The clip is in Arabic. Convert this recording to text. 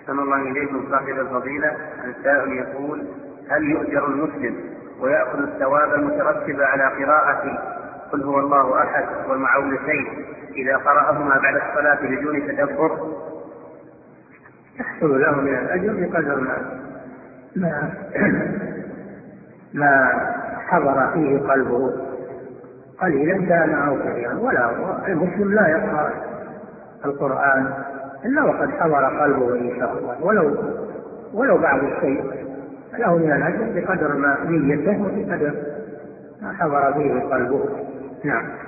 أحسن الله إليكم صاحب الفضيلة. السائل يقول: هل يؤجر المسلم ويأخذ الثواب المترتب على قراءة قل هو الله أحد والمعوذتين إذا قرأهما بعد الصلاة بدون تدبر؟ يحصل له من الأجر بقدر ما حضر فيه قلبه، قليلا كان أو كثيرا. ولا المسلم لا يقرأ القرآن إلا وقد حضر قلبه إن شاء الله، ولو بعض الشيء، له من الأجر بقدر ما نيته وبقدر ما حضر فيه قلبه. نعم.